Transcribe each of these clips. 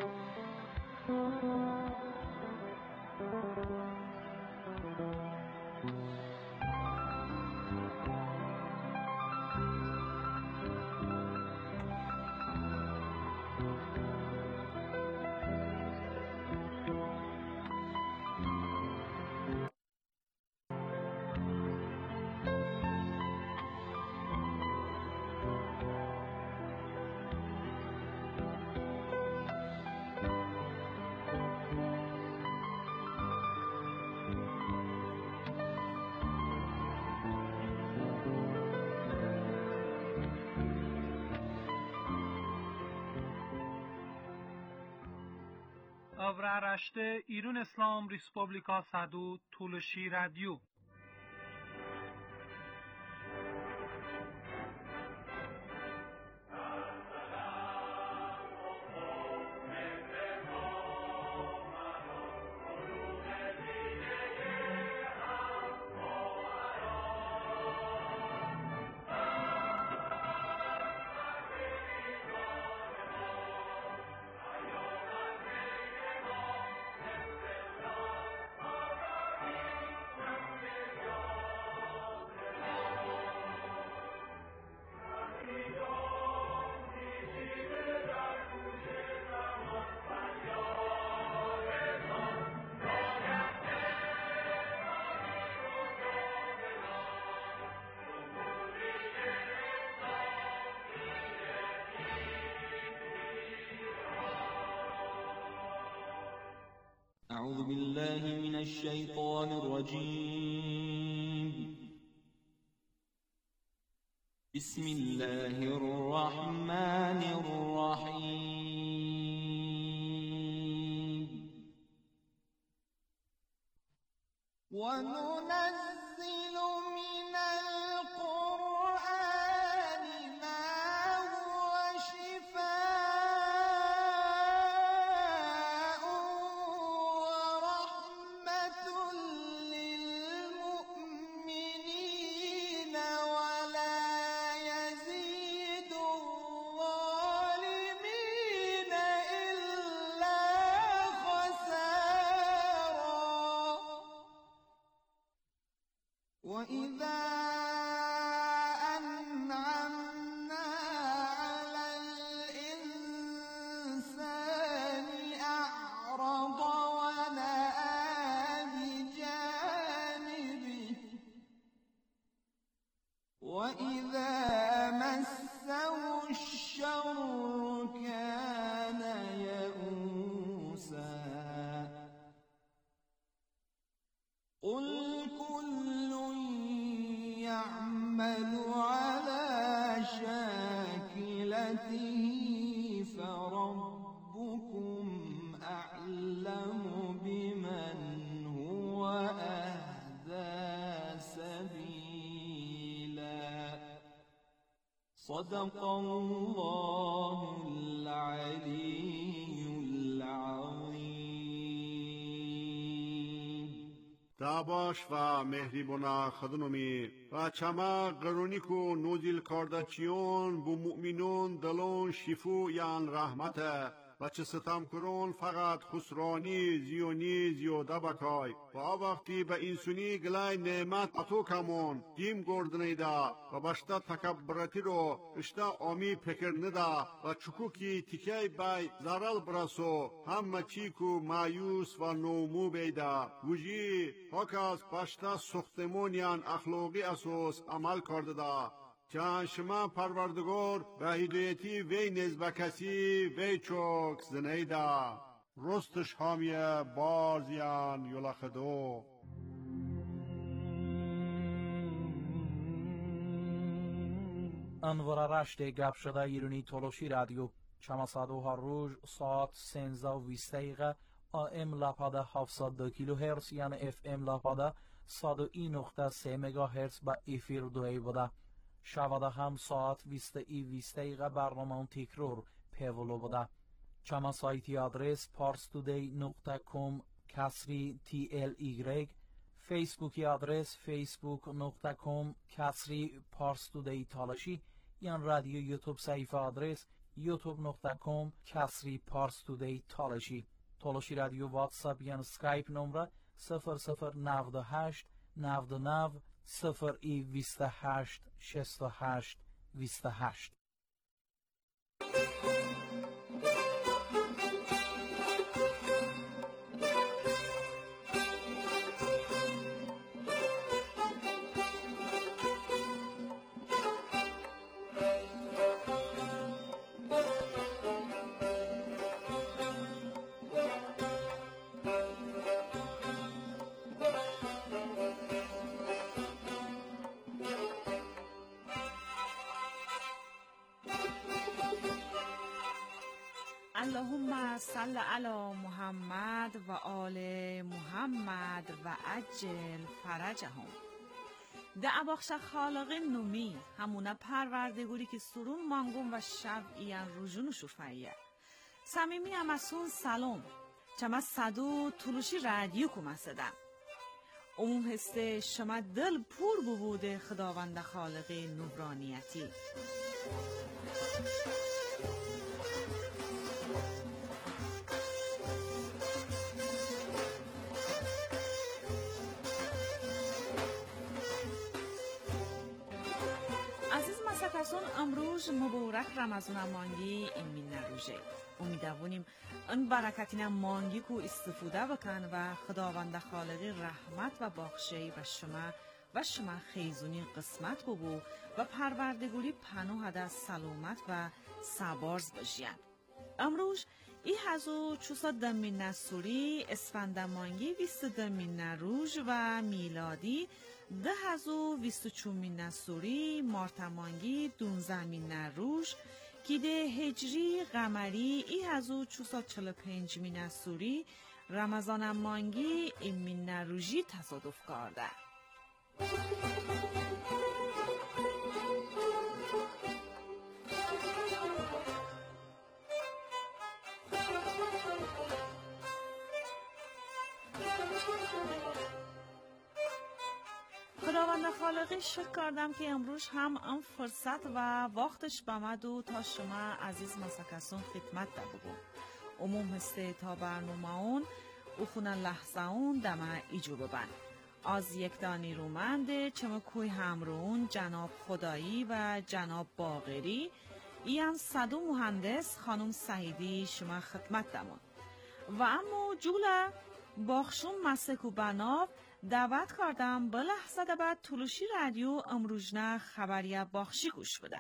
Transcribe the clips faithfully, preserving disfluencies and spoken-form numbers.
Avraaraşte İrun İslam Respublika Sadu Tuluşi Radyo. أعوذ بالله من الشيطان الرجيم. بسم الله الرحمن الرحيم. وننزل من القرآن ما هو شفاء ورحمة للمؤمنين ولا يزيد الظالمين إلا خسارا. وإذا أنعمنا على الإنسان أعرض ونأى بجانبه وإذا مسه الشر كان يئوسا. قل كل يعمل على شاكلته فربكم أعلم بمن هو أهدى سبيلا. صدق الله العلي العظيم. تاباش و مهریبونا خدنومی و چما قرونیکو نوزیل کاردچیون بو مؤمنون دلون شفو یان رحمته و چه ستم کرون فقط خسرانی زیونی زیوده بکای و وقتی به انسونی گلای نعمت اتو کمون دیم گردنی دا و بشتا تکبرتی رو اشتا آمی پکر ندا و چکوکی تیکی بای زرال برسو همه چیکو مایوس و نومو بیدا وجی حکاز بشتا سختمونیان اخلاقی اساس عمل کرده دا چند شما پروردگار به هدایتی وی نزبه کسی وی چوک زنیده رستش حامیه بارزیان یلخدو. انوار رشت گپ شده ایرانی تولوشی رادیو چما سادو هر روز ساعت سنزده و بیست دقیقه آم لپاده هفتصد و دو کیلو هرتز یعنی اف ام لپاده صد و یک نقطه سه مگا هرتز با افیر دوی بوده. شواده هم ساعت بیست ای بیست دقیقه برنامه تکرار پیولو بوده. چما سایتی آدرس پارستودی نقطه کام کسری تی ال ایگرگ، فیسبوکی آدرس فیسبوک نقطه کام کسری پارستودی تالشی، یان رادیو یوتیوب صحیفه آدرس یوتیوب نقطه کام کسری پارس تودی تالشی. تالشی رادیو واتساپ یا اسکایپ نمره صفر صفر نود و هشت نود و نه صفر ای بیست و هشت شصت و هشت بیست و هشت. اللهم صل علی محمد و آل محمد و عجل فرجهم. دعواخش خالق نومی همونه پروردگوری که سرون مانگون و شبعیان رجون شفایه. سمیمی امسون سلام. چما صدو طلوشی رادیو کمسدم. عموم هسته شما دل پور بوده خداوند خالق نورانیتی. کسان امروز مبارک رمضان مانگی ایمین نروژه. امیدواریم این برکتین مانگی کو استفاده بکن و خداوند خالق رحمت و بخشی و شما و شما خیزونی قسمت ببو و پروردگاری پناه ده سلامت و سبارز بشین. امروز ای هزو چوساد دمین نسوری اسفند مانگی بیست دمین نروژ و میلادی ده هزو بیست و چومین نسوری مارتمانگی دونزمین نروژ که ده هجری قمری ای هزو چوساد چل پنجمین نسوری رمضان مانگی ایمین نروژی تصادف کرده. خداوند خالقی شکر کردم که امروز هم ام فرصت و وقتش بامدو تا شما عزیز مسکسون خدمت ده بگو. عموم هسته تا برنامه اون او خونه لحظه اون دمه ایجو ببن. از یک دانی رومنده چما کوی همرون جناب خدایی و جناب باقری ایان صدو مهندس خانم سعیدی شما خدمت دمون. و اما جوله باخشون مسکو بناب دعوت کردم به لحظه بعد طلوشی رادیو امروزنه خبریه باخشی گوش بدن.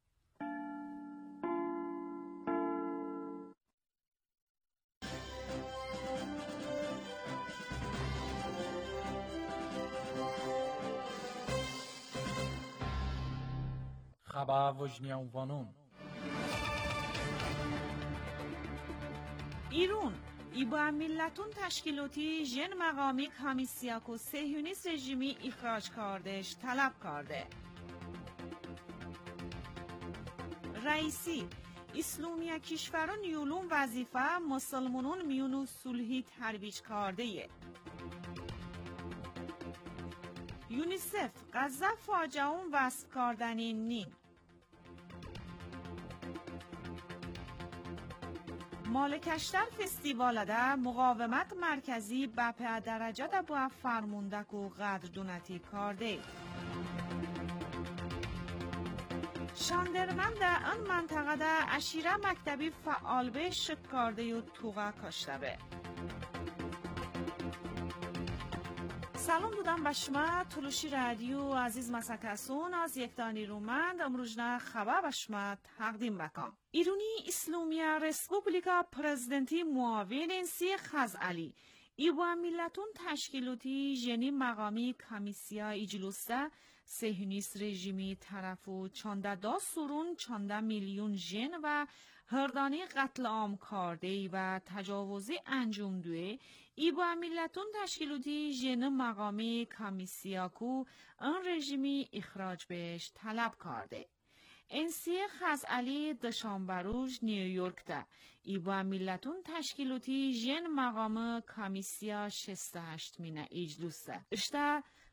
خبر وجنیان وانون ایرون ای با ملتون تشکیلاتی جن مقامی کمیسیاکو صهیونیست رژیمی اخراج کردش طلب کرده. رئیسی اسلامی کشوران یولون وظیفه مسلمانان میونو صلحی ترویج کرده. یونیسف غزه فاجعه اون وصف کردنی نین. مالکشتر فستیوال ده مقاومت مرکزی به په درجه ده با فرموندک و قدردونتی کرده. شاندرمن ده ان منطقه ده اشیره مکتبی فعال به شک کرده و توغه کشته به. سلام دادم به شما طلوشی رادیو عزیز مسکسون از یک دانی رومند امروزنه خبر به شما تقدیم بکنم. ایرانی اسلامی رسپوبلیکا پرزیدنتی معاون انسی خزعلی ای با ملتون تشکیلاتی جنی مقامی کمیسیا ایجلوسته صهیونیست رژیمی طرفو چانده دا سورون چانده میلیون جن و هردانی قتل عام کرده و تجاوزی انجام دوه ای با ملتون تشکیلاتی جن مقامی کمیسیاکو ان رژیمی اخراج بهش طلب کرده. انسی خزعلی دشانبروج نیویورک ده ای با ملتون تشکیلاتی جن مقام کمیسیا شصت و هشت مینه اجلوس ده. اشته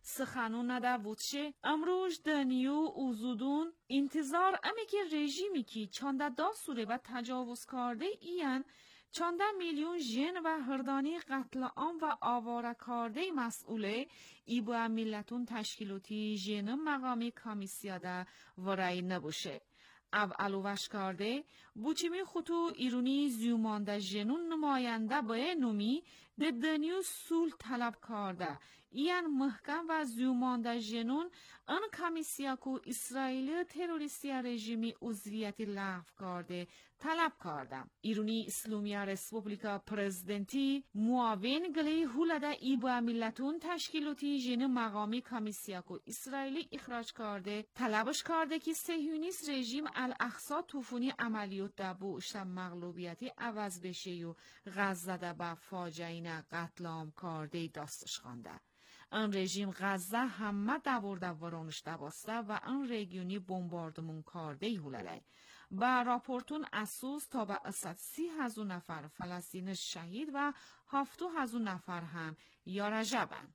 سخنون نده وچه امروز دنیو اوزودون انتظار امی که رژیمی که چانده دا سوره و تجاوز کرده این چانده میلیون جن و هردانی قتل عام و آواره کرده مسئوله ای با ملتون تشکیلاتی جن مقامی کمیسیاده ورای نبوشه. او علوش کرده بوچیمی خطو ایرونی زیومانده جنون نماینده بای نومی ده دنیو سول طلب کرده. این محکم و زیومانده جنون ان کمیسیا کو اسرائیل تروریستی رژیمی عضویتی لغو کرده طلب کرده. ایرونی اسلامی رسپوبلیکا پرزیدنتی معاون گلی هولده ای با ملتون تشکیلاتی جن مقامی کمیسیا کو اسرائیلی اخراج کرده طلبش کرده که صهیونیست رژیم الاقصی طوفانی عملیات ده بو اشتم مغلوبیتی عوض بشه و غزه ده با فاجعه قتل عام کرده داستش خوانده. ان رژیم غزه همه دورده ورانش دواسته و ان رژیونی بمباردمون کرده هولده. با راپورتون اساس تا به اصد سی هزار نفر فلسطین شهید و هفتو هزار نفر هم یا رجبن.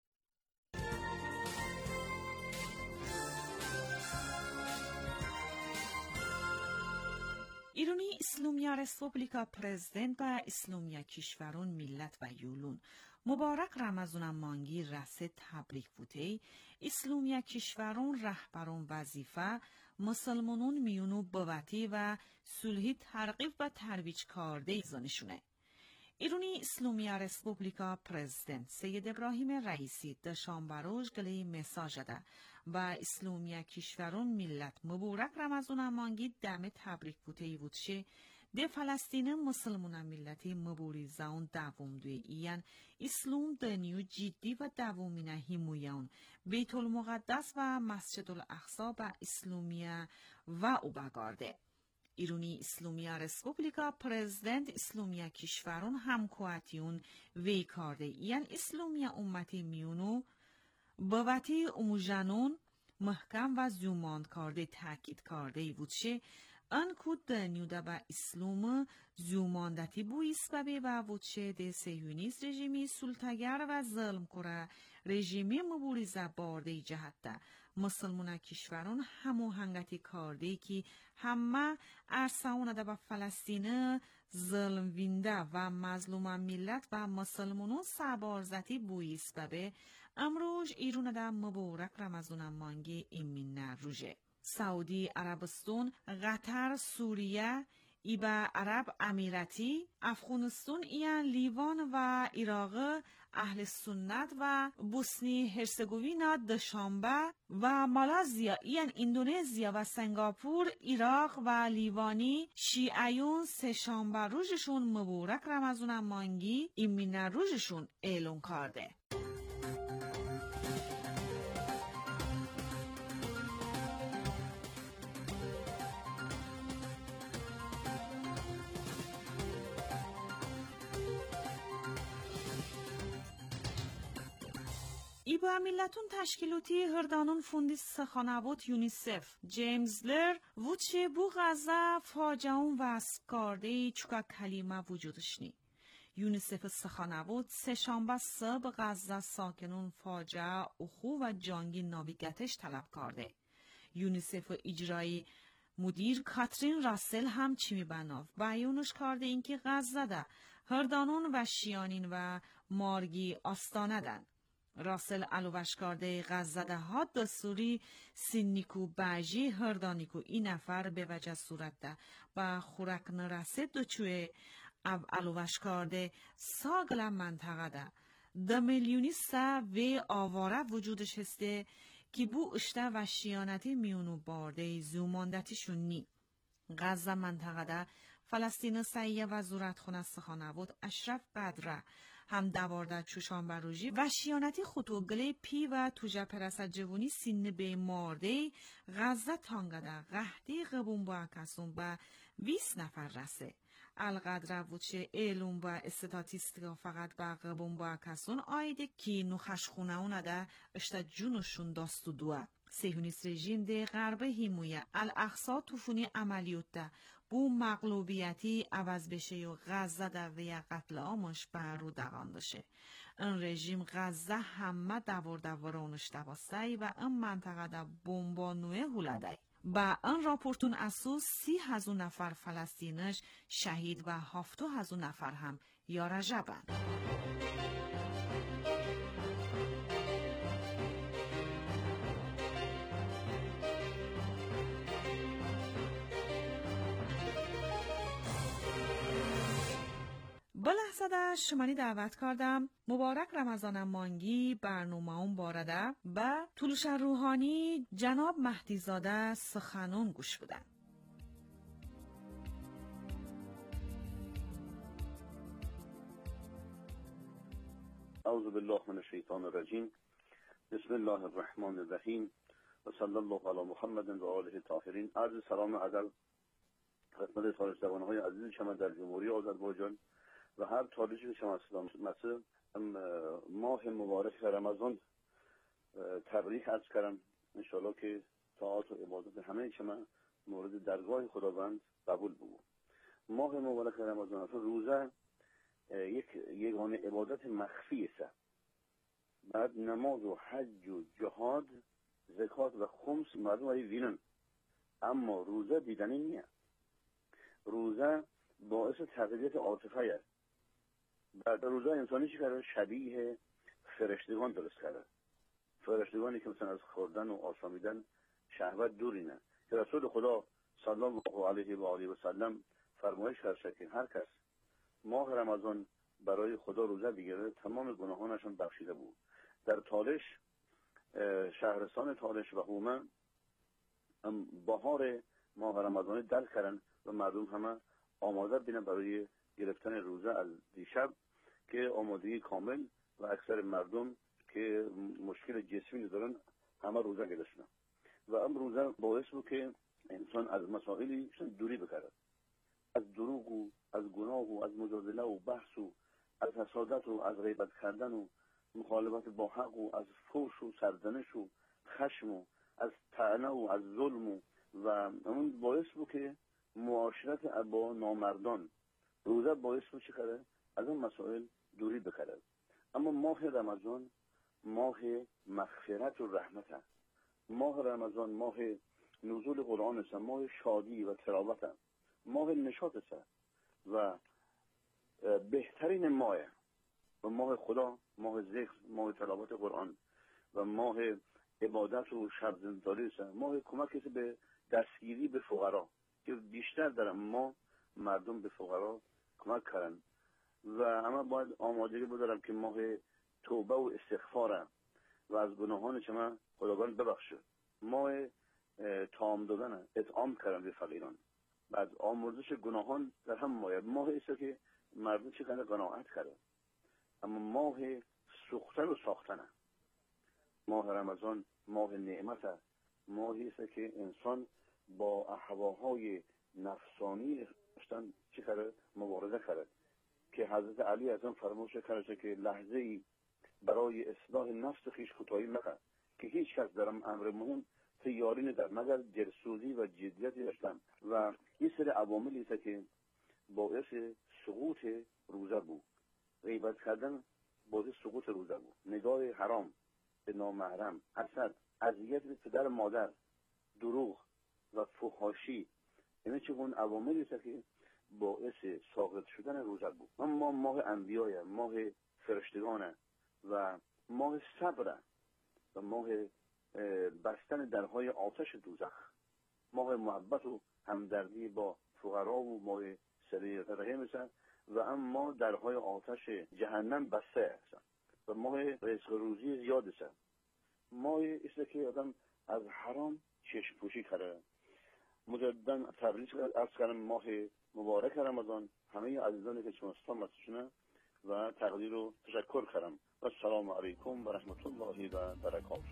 ایرانی اسلامی رسپوبلیکا پرزیدنت و اسلامی کشورون ملت و یولون مبارک رمضان مانگی رسه تبریک بوده. اسلامی کشورون رهبرون وظیفه مسلمانون میونو بوتی و صلحی ترغیب و ترویج کرده زنشونه. ایرانی اسلامی رسپوبلیکا پرزیدنت سید ابراهیم رئیسی دوشنبه روز گلی مساج ده و اسلامی کشورون ملت مبارک رمضان مانگی دم تبریک بوده بودشه. ده فلسطین مسلمان ملتی مبارزان دوام دوی این اسلام دنیو جدی و دوامینه همویان بیت المقدس و مسجد الاقصی با اسلامیه و او بگارده. ایرانی اسلامی رسپوبلیکا پرزیدنت اسلامی کشورون همکواتیون وی کرده. این اسلامی امتی میونو بابتی اموجانون محکم و زیوماند کرده تاکید کرده بودشه. ان کود دنیو ده با اسلام زیوماندتی بویست ببی و وچه ده صهیونیست رژیمی سلطگر و ظلم کره رژیمی مبارزه بارده جهت ده مسلمان کشوران همو هنگتی کرده که همه ارساونه ده با فلسطین ظلم وینده و مظلوم ملت و مسلمانون سبارزتی بویست ببی امروز ایرون ده مبارک رمضان مانگی ایمین روژه. سعودی عربستان، قطر، سوریه، ایبا عرب امیراتی، افغانستان، ایان لیوان و عراق، اهل سنت و بوسنی هرسگوینا دوشنبه و مالزیا، ایان اندونزیا و سنگاپور، عراق و لیوانی شیعیون سه‌شنبه روزشون مبارک رمضان مانگی ایمین روزشون اعلام کرده. ای با ملتون تشکیلاتی هردانون فوندی سخانوات یونیسف جیمز لر وچه بو غزه فاجعون وصف کرده چکا کلمه وجودش نی. یونیسف سخانوات سه شنبه صبح غزه ساکنون فاجعه اخو و جانگی ناویگتش طلب کرده. یونیسف اجرایی مدیر کاترین راسل هم چی میبناف بیانش کرده اینکه غزه ده هردانون و شیانین و مارگی آستانه دن. راسل علوش کرده غزده ها دستوری سینیکو باجی هردانیکو این نفر به وجه صورت ده و خورک نرسه دوچوه او علوش کرده ساگل منطقه ده ده میلیونی سه و آواره وجودش هسته که بو اشته و شیانتی میونو بارده زوماندتیشون نی. غزه منطقه ده فلسطین سعیه و زورت خونه سخانوات اشرف قدره هم دوارده چوشان بروژی و شیانتی خطوگله پی و توجه پرسد جوونی سینه به مارده غزه تانگده غهدی غبون با اکسون با ویس نفر رسه. القدر وچه ایلون با استاتیستیکا فقط با غبون با اکسون آیده که نخش خونه اونه ده اشتا جونشون داستو دوه. سیهونیست رژیم ده غربه هیمویه الاقصا توفونی عملیوت بو مغلوبیتی عوض بشه و غزه در وی قتل آمش بر رو دوان دشه. این رژیم غزه همه دور دور اونش دواسته و این منطقه در بمبانوه هولده. با این راپورتون اساس سی هزار نفر فلسطینش شهید و هفتو هزار نفر هم یا رجبن. بلحظه شمانی دعوت کردم مبارک رمضان مانگی برنامه اون بارده و طولش روحانی جناب مهدی زاده سخنون گوش بودن. اعوذ بالله من الشیطان الرجیم. بسم الله الرحمن الرحیم و صلی الله علی محمد و آله الطاهرین. عرض سلام و ادب خدمت خارج زبانهای عزیز شما در جمهوری آذربایجان و هر طالبی که شما اسلام مثل ماه مبارک رمضان تبریک عرض کردم. انشالله که طاعات و عبادت همه شما مورد درگاه خداوند قبول بود. ماه مبارک رمضان روزه یک یگانه عبادت مخفی است. بعد نماز و حج و جهاد زکات و خمس مردم های وینن، اما روزه دیدنی نیه. روزه باعث تقویت عاطفه است. بعد روزه انسانی چی کرده؟ شبیه فرشتگان درست کرده. فرشتگانی که مثلا از خوردن و آشامیدن شهوت دوری نه، که رسول خدا صلی الله علیه و آله و سلم فرمایش کرده که هر کس ماه رمضان برای خدا روزه بگیره تمام گناهانشون بخشیده بود. در تالش، شهرستان تالش و هومه بهار ماه رمضان درک کردن و مردم همه آماده بینن برای گرفتن روزه از دیشب، که آمادگی کامل و اکثر مردم که مشکل جسمی دارن همه روزه گرفتن و ام روزه باعث بود که انسان از مسائلی دوری بکرد، از دروغ و از گناه و از مجادله و بحث و از حسادت و از غیبت کردن و مخالفت با حق و از فحش و سرزنش و خشم و از طعنه و از ظلم و و اون باعث بود که معاشرت با نامردان. روزه باعث بود چه کنه؟ از اون مسائل دوری بکرد. اما ماه رمضان ماه مغفرت و رحمت است. ماه رمضان ماه نزول قرآن است، ماه شادی و تلاوت است، ماه نشاط است و بهترین ماه و ماه خدا، ماه ذکر، ماه تلاوت قرآن و ماه عبادت و شب‌زنداری است، ماه کمک است به دستگیری به فقرا، که بیشتر در ما مردم به فقرا کمک کردن و همه باید آمادگی بدارم که ماه توبه و استغفار و از گناهان شما خداوند ببخشه. ماه طعام دادن، اطعام کردن به فقیران و از آمرزش گناهان در هم ماه. ماه است که مردم چه کنه قناعت کرده. اما ماه سوختن و ساختن، ماه رمضان ماه نعمت است، ماهی است که انسان با اهواهای نفسانی داشتن چه کرده؟ مبارزه کرده، که حضرت علی از آن فرمایش کرده که لحظه ای برای اصلاح نفس خیش کوتاهی مکن، که هیچ کس در امر مهم تیاری ندارد مگر دلسوزی و جدیتی داشتن. و این سری عواملی است که باعث سقوط روزه بود. غیبت کردن باعث سقوط روزه بود، نگاه حرام به نامحرم، حسد، اذیت به پدر مادر، دروغ و فحاشی، این چه اون عواملی است که باعث ساقط شدن روزه بود. اما ماه انبیاء، ماه فرشتگان و ماه صبر و ماه بستن درهای آتش دوزخ، ماه محبت و همدردی با فقرا و ماه صله رحم است و اما درهای آتش جهنم بسته است و ماه رزق روزی زیاد است. ماه است که آدم از حرام چشم پوشی کرده. مجددا تبریک عرض کردم ماه مبارک رمضان همه عزیزانی که شما استان و تقدیر و تشکر کردم و السلام علیکم و رحمت الله و برکاته.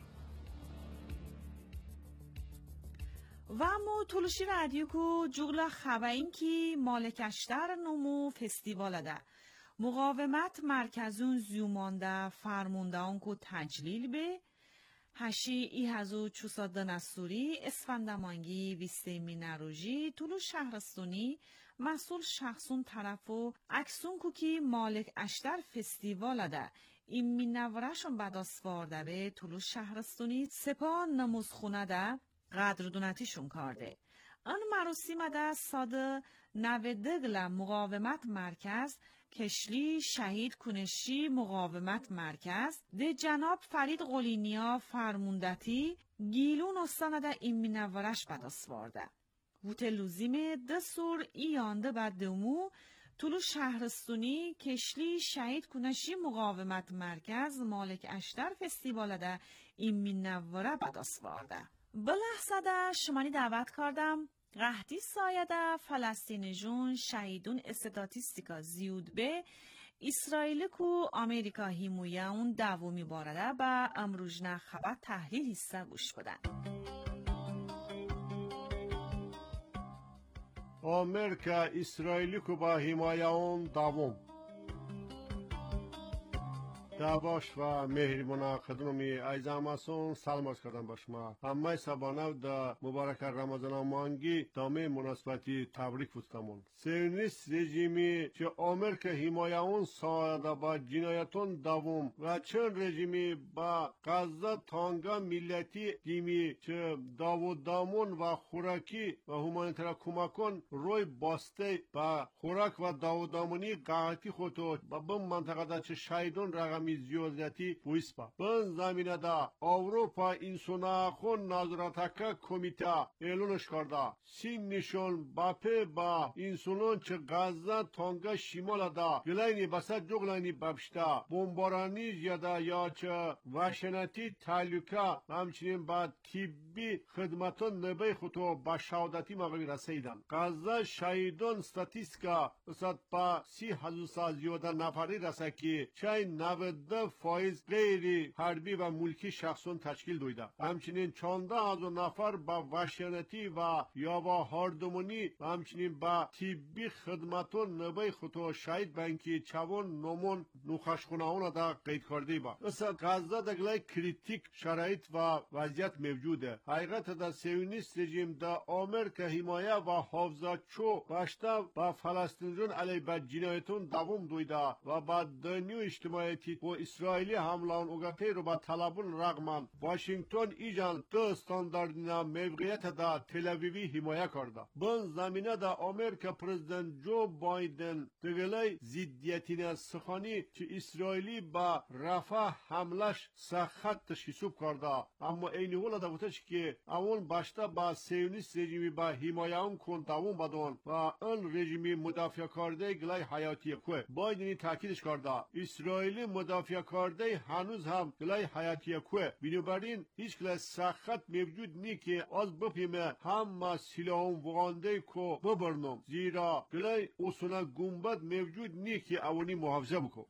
و مو تولشی رادیو کو جغلا خواهیم که مالکشتر نمو فستیوال ده مقاومت مرکزون زیومانده فرمونده آن کو تجلیل به هشی ای هزو چوساد نسوری اسفندمانگی ویسته مینروژی طولو شهرستونی مسئول شخصون طرفو اکسون کوکی مالک اشتر فستیوال ده این مینورشون بداسوارده به طولو شهرستونی سپاه نموزخونه ده قدردونتیشون کرده. آن مراسم ده ساده نودگل مقاومت مرکز کشلی شهید کنشی مقاومت مرکز ده جناب فرید قلینیا فرموندتی گیلون استانده این مینورش بداسوارده. ووت لوزیم ده سور ایانده بد دومو طولو شهرستونی کشلی شهید کنشی مقاومت مرکز مالک اشتر فستیوال ده این مینوره بداسوارده. بلحظه ده شمانی دعوت کردم قحطی سایده فلسطین جون شهیدون استاتیستیکا زیود به اسرائیل کو آمریکا هیمویه اون دومی بارده با امروجنه خبر تحلیل حصه گوش بدن. آمریکا اسرائیلی کو با حمایه اون دوم دعواش و مهربان خدمتی ایزاماسون سلام عرض کردم با شما. همه سبانه در مبارک رمضان مانگی دامه مناسبتی تبریک بودتمون. سیونیست رژیمی که آمریکا حمایه اون ساده با جنایتون دوم و چند رژیمی با غزه تانگا ملتی دیمی که داوود دامون و خوراکی و همانیتر کمکون روی باسته با خوراک و داوود دامونی قاعدی خودو با بم منطقه دا چه شایدون رقم زیادتی بویسپا. بن زمینه دا اروپا انسونا خون نظراتکا کمیته اعلانش کرده. سین نشون باپه با انسونون چه غزه تانگا شمال دا گلینی بسا جغلینی ببشتا بمبارانی یادا یا چه وشنتی تعلقه همچنین با طبی خدمتون نبی خودو با شهادتی مقامی رسیدن. غزه شهیدان ستاتیسکا استاد با سی هزار سال زیاده نفری رسه که چای نود فایز غیری حربی و ملکی شخصون تشکیل دویده. همچنین چانده هزار نفر با وحشیانتی و یا با هاردمونی و همچنین با طبی خدمتون نبی خودو شهید بانکی چوان نمون نوخشخونه اون دا قید کرده با. استاد غزه دگلای کریتیک شرایط و وضعیت موجوده. حقیقت دا سیونیست رژیم دا آمریکا حمایه و حافظه چو باشته با فلسطینیون علی با جنایتون دوام دویده و با دنیو اجتماعیتی و اسرائیلی حملان اوگاتی رو با طلبون رغمان واشنگتن ایجان دو استانداردینا موقعیت دا تل‌آویوی حمایه کرده. بن زمینه دا آمریکا پرزیدنت جو بایدن دگلای زیدیتین سخانی که اسرائیلی با رفح حملش سخت تشخیصوب کرده. اما اینی حالا دا بودش که اون باشته با سیونیست رژیمی با حمایه اون کن دوام بدون و اون رژیمی مدافع کرده گلای حیاتی که بایدنی تاکیدش کرده. اسرائیلی مدافع کرده هنوز هم گلای حیاتی که بنابراین هیچ گلای سخت موجود نی که از بپیمه هم سلاحون وغانده که ببرنم زیرا گلای اصولا گنبد موجود نی که اونی محافظه بکن.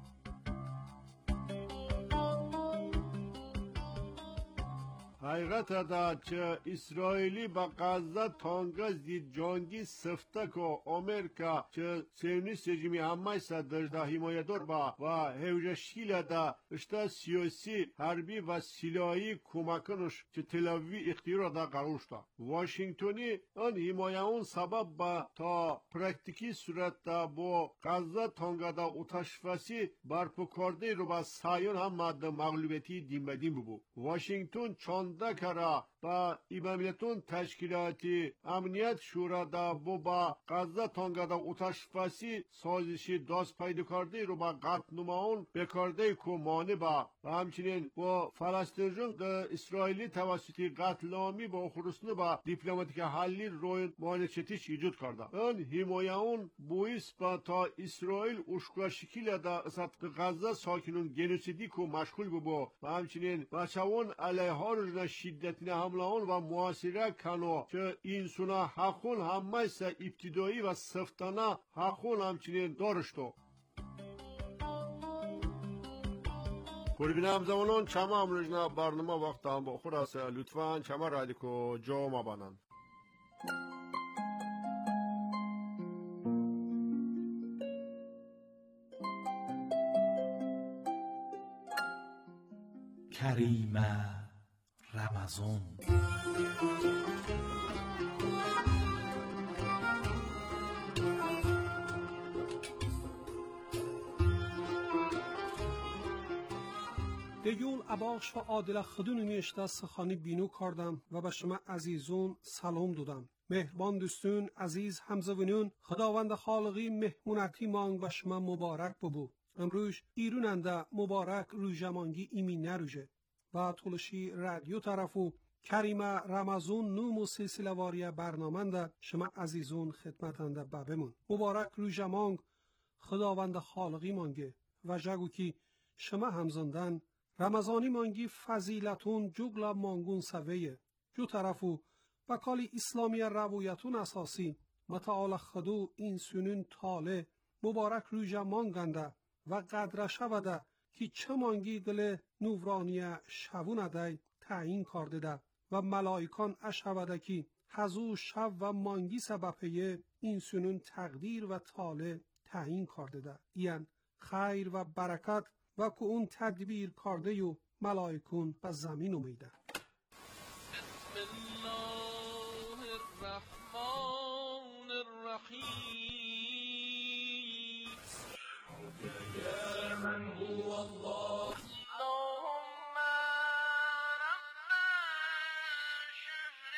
حقیقت دا چه اسرائیلی با غزه تانگا زید جانگی سفته که آمریکا چه سیونیست رژیمی همه صدر دا حمایدار با و هوجشیل دا اشتا سیاسی حربی و سلاحی کمکنش چه تل‌آویو اختیار دا قرار شده. واشنگتنی آن حمایه اون سبب با تا پرکتیکی صورت دا با غزه تانگا دا اتشفسی برپا کرده رو با سایون هم ماده مغلوبیتی دیم بدیم ببو. واشنگتن چند دکرا با ایمامیتون تشکیلاتی امنیت شورا دا بو با غزه تانگا دا اتشفسی سازشی داست پیدا کرده رو با قتل نماون بکارده که مانع با و همچنین با فلسطینیون دا اسرائیلی توسطی قتل عامی با خرسنه با دیپلماتیک حلی روی مانعچتیش ایجاد کرده. اون حمایه اون بویس با تا اسرائیل اشکا شکیل دا اسد غزه ساکنون گنوسیدی که مشغول ببو و همچنین بچهون علیه ها رو شدتین حمله اون و معاصره کنو که این سونا حقون همه سه ابتدایی و سفتانه حقون همچنین دارشتو. قربینم زمانون چما امروزنا برنامه وقت هم با خود است لطفاً چما رادیکو جا ما بانند. کریمه رمضان. دیگون اباخش و عادل خدون میشته سخانی بینو کردم و به شما عزیزون سلام دادم. مهربان دوستون عزیز همزوینون، خداوند خالقی مهمونتی مانگ به شما مبارک ببو. امروز ایروننده مبارک روژمانگی ایمی نروژه و طولشی رادیو طرفو کریمه رمضان نوم و سلسله واری برنامه شما عزیزون خدمتنده ببمون. مبارک روژمانگ خداوند خالقی مانگه و جگو کی شما همزندن رمضانی مانگی فضیلتون جگلا مانگون سویه جو طرفو بکالی اسلامی روایتون اساسی متعال خدو این سنون تاله مبارک روژه مانگنده و قدر شوده که چه مانگی دل نورانی شبون دی تعیین کرده ده و ملائکان اشوده که حضو شب و مانگی سببه این سنون تقدیر و تاله تعیین کرده ده. این خیر و برکت و که اون تدبیر کرده و ملائکون به زمین اومیده. بسم الله الرحمن الرحیم یا من هو الله اللهم رب شهر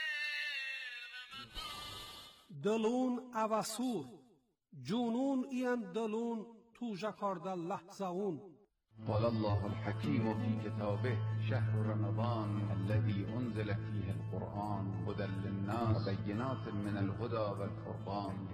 رمضان. دلون اوسور جنون این دلون تو جکارد لحظه اون. قال الله الحكيم في كتابه شهر رمضان الذي أنزل فيه القرآن هدى للناس وبينات من الهدى والفرقان.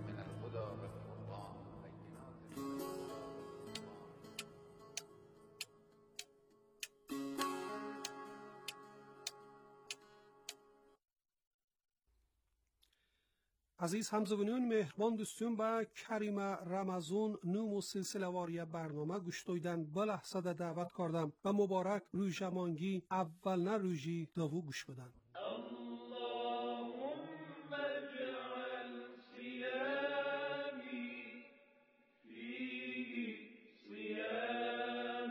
عزیز همزوینون مهربان دوستون با کریمه رمضان نوم و سلسله واری برنامه گوش دادن به لحظه دعوت کردم و مبارک روژمانگی اول نه روژی دوو گوش بدن. اللهم اجعل صيامي فيه صيام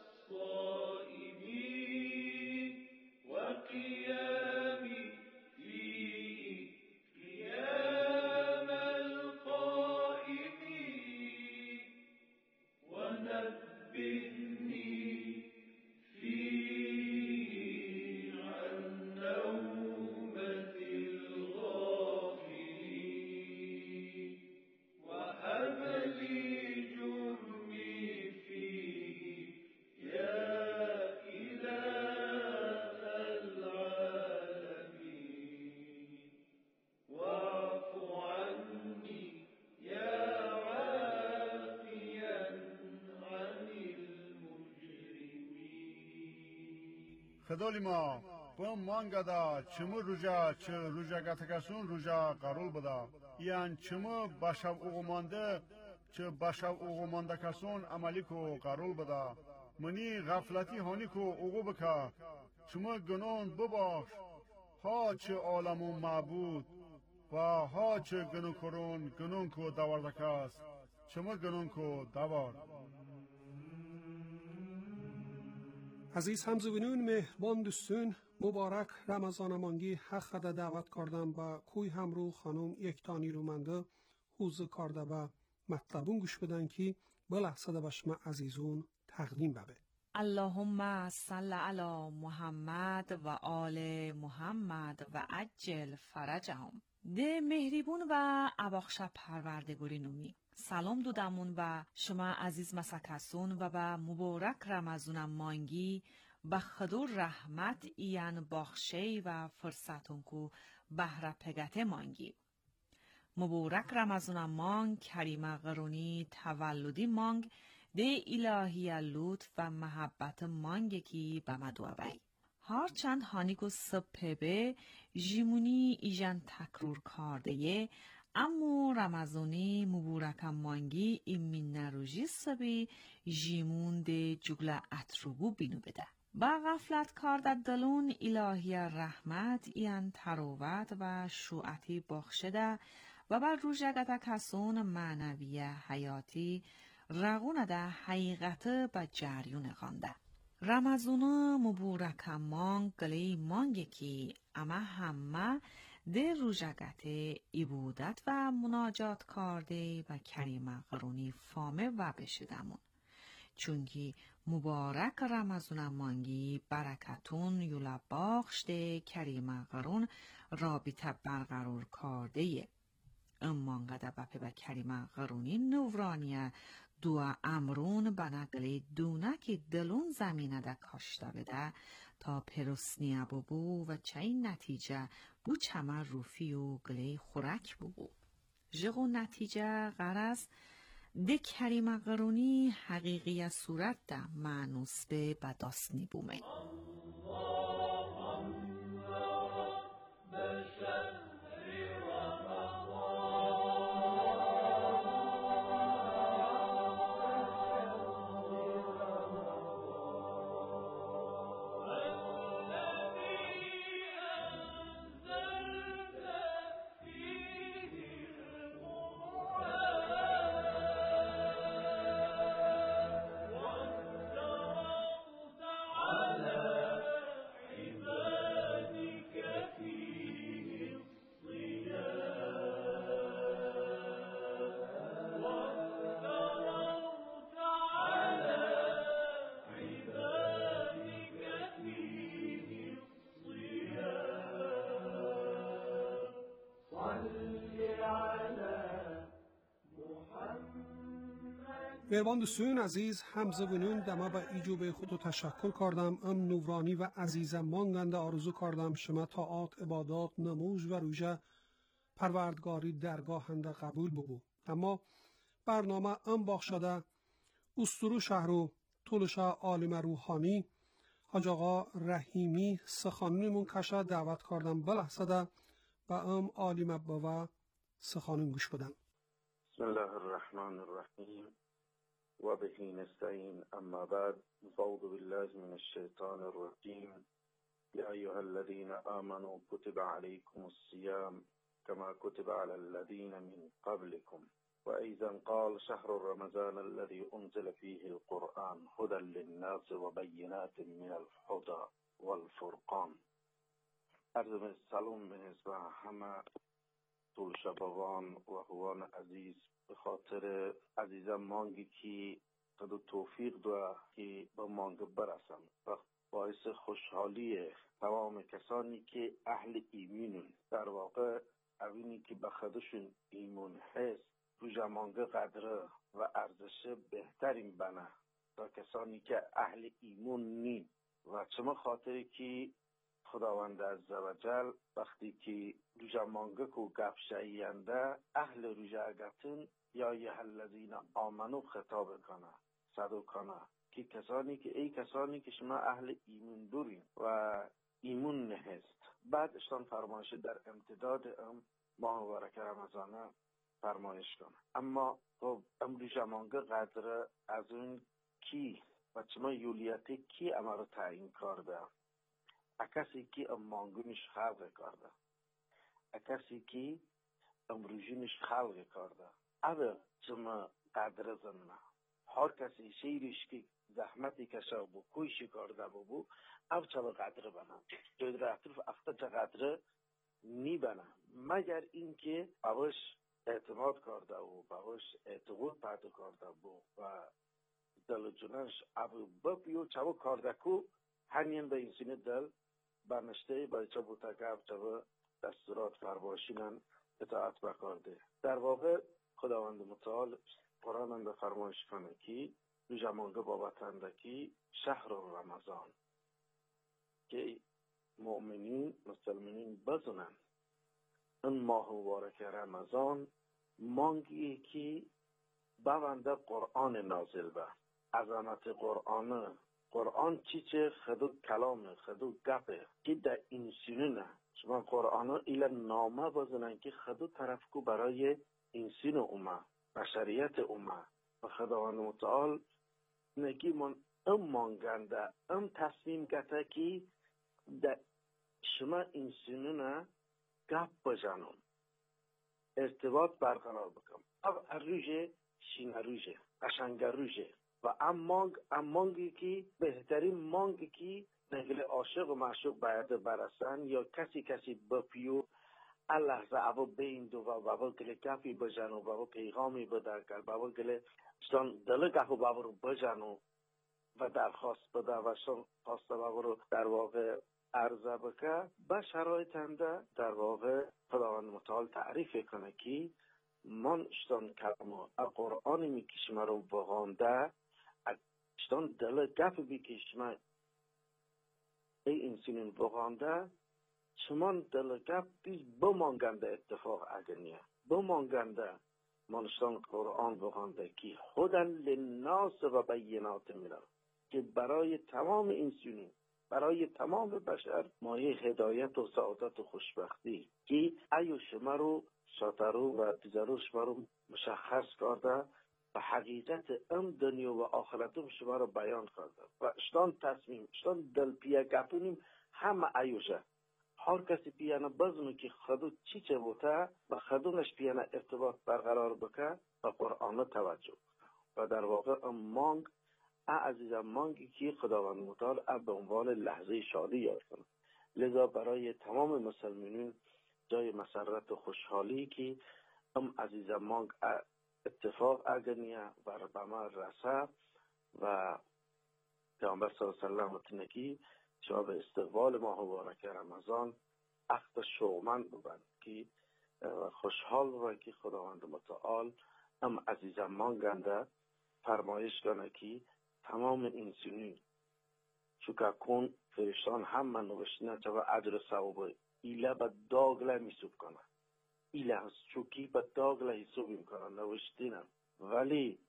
الصائمين وقيامي فيه قيام القائمين ونبهني فيه عن نومة الغافلين وهب لي جرمي فيه يا إله العالمين واعف عني يا عافيا عن المجرمين. خدالی ما بوم مانگدا چمو روژا چه روژا گتکسون روژا قرول بدا یان چمو باشو اوغمانده چه باشو اوغمانده کسون عملی کو قرول بدا منی غفلتی هانی کو اوغو بکا چمو گنون بباش ها چه عالم و معبود و ها چه گنون کرون گنون کو دواردکاس چمو گنون کو دوار. عزیز همزوینون مهربان دوستون مبارک رمضان مانگی حق ده دعوت کردم با کوی همرو خانم یکتانی رومنده حوزه کرده با مطلبون گوش بدن که به لحظه ده بشم عزیزون تقدیم ببه. اللهم صل علی محمد و آل محمد و عجل فرجهم. ده مهریبون و اباخش پروردگاری نومی سلام دودمون و شما عزیز مسکسون و به مبارک رمضان مانگی به خدور رحمت این باخشی و فرصتون کو بهره پگته مانگی. مبارک رمضان مانگ کریمه قرونی تولدی مانگ ده الهی لطف و محبت مانگ کی به مدوه بی. هرچند هانیکو سپبه جیمونی ایجان تکرور کرده یه اما رمضانی مبارک مانگی ایمین نروژی سبی جیمون ده جگل اتروبو بینو بده. با غفلت کارد دلون الهی رحمت این تروت و شوعتی بخشده و بر روژگت کسون معنوی حیاتی رغون ده حقیقت با جریون خانده. رمزونا مبورک مانگ گلی مانگی کی اما همه در روژگت عبودت و مناجات کرده و کریم قرونی فامه و بشدمون. چونکی مبارک رمزون مانگی برکتون یولا باخشده کریم قرون رابطه برقرار کرده. اما قده بپی به کریم قرونی نورانیه دو امرون بنقلی دونکی دلون زمینه ده کاشته بده تا پرسنیه ببو و چه نتیجه بو چمه روفی و گلی خورک ببو. جغو نتیجه غرض ده کریم قرونی حقیقی صورت ده معنوس به بداسنی بومه. مهربان دوستان عزیز حمزه بنون دما با ایجوب خود تشکر کردم. ام نورانی و عزیزم مانگنده آرزو کردم شما طاعات عبادات نموز و روژه پروردگاری درگاهنده قبول ببو. اما برنامه ام باخشده استرو شهرو طولشا عالم روحانی حاج آقا رحیمی سخانونمون کشه دعوت کردم بلحظده و ام عالم بوا سخانون گوش بدم. بسم الله الرحمن الرحیم و به نستعین. اما بعد فاعوذ بالله من الشیطان الرجیم. یا ایها الذین آمنوا کتب علیکم الصیام كما كتب على الذين من قبلكم وأيضا قال شهر رمضان الذي أنزل فيه القرآن هدى للناس وبينات من الهدى والفرقان. عرض سلام به همه طول شبابان و هوان عزیز به خاطر عزیزم مانگی که قد توفیق دو که به مانگ برسم و باعث خوشحالی تمام کسانی که اهل ایمینون، در واقع اوینی که به خودشون ایمون هست روژه مانگ قدر و ارزش بهترین بنه تا کسانی که اهل ایمون نین. و چما خاطری که خداوند عزوجل وقتی که روژه مانگه کو گپ شیینده اهل روژه اگتن یا ایها الذین آمنو خطاب کنه صدو کنه که کسانی که ای کسانی که شما اهل ایمون دورین و ایمون نهست. بعد اشتان فرمایش در امتداد ام ماه مبارک رمضان فرمایش کنه. اما خب ام روژه مانگه قدر از اون کی و چما یولیت کی اما رو تعیین کرده؟ کسی که ام مانگونش خلق کرده، کسی که ام روژینش خلق کرده. اوه چما قدر زنه هر کسی شیرش که زحمتی کشه بو کویشی کرده بو او چما قدر بنا جد رفتر افتا چه قدر نی بنا مگر اینکه اوش اعتماد کرده و باوش اعتقاد پیدا کرده بو و دل جنش او بپیو چما کرده کو همین به اینسینه دل برنشته با چما تکب چما دستورات فرمایشینن اطاعت بکرده. در واقع خداوند متعال قرآن اند فرمایش کنه که روژه مانگه بابتنده که شهر رمضان که مؤمنین مسلمانین بدونن این ماه مبارک رمضان مانگی که بونده قرآن نازل به عظمت قرآن. قرآن چی چه خدو کلام خدو گپه که در این سنونه شما قرآن ایل نامه بزنن که خدو طرف کو برای انسان اومه بشریت اومه و خداوند متعال نگی من ام مانگنده ام تصمیم گته که در شما انسانونه گپ بجنون ارتباط برقرار بکن. او روژه شین روژه قشنگ روژه و ام مانگ ام مانگی که بهترین مانگی که نگل عاشق و معشوق باید برسن یا کسی کسی بپیو اللحظه او بین دو و بابا گله کفی بجن و بابا پیغامی بدر کرد بابا گله شتان دل کفو بابا رو بجن و درخواست بده و شتان خواسته بابا رو در واقع عرضه بکه به شرایط انده در واقع خداوند متعال تعریف کنه که من شتان کلمه قرآن میکشمه رو بغانده شتان دل کفی بکشمه ای انسانین بغانده شمان دلگب پیش بمانگنده اتفاق اگرنیه بمانگنده منشتان قرآن بخوانده که هدن للناس و بینات میرن که برای تمام انسانی برای تمام بشر مایه هدایت و سعادت و خوشبختی که ایو شما رو شاترو و تجارو شما رو مشخص کرده و حقیقت ام دنیا و آخرتم شما رو بیان کرده و اشتان تصمیم اشتان دل پیه گپونیم همه ایوشه هر کسی پیانه بزنه که خودو چی چه بوده و خودونش پیانه ارتباط برقرار بکه و قرآن توجه و در واقع ام مانگ عزیزم مانگی که خداوند متعال به عنوان لحظه شادی یاد کنه لذا برای تمام مسلمانین جای مسرت و خوشحالی که ام عزیزم مانگ اتفاق اگرنیه و ربما رسه و پیامبر صلی الله علیه و سلم تنکی شما به استقبال ماه مبارک رمضان اخت شومن ببند که خوشحال ببند که خداوند متعال ام عزیزم مانگنده فرمایش کنه که تمام انسانی چوکا کن فرشتان هم من نوشتنه چه و عجر ثوابه ایله به داگله میسوب کنه ایله هست چوکی به داگله حسوب میکنه نوشتینه ولی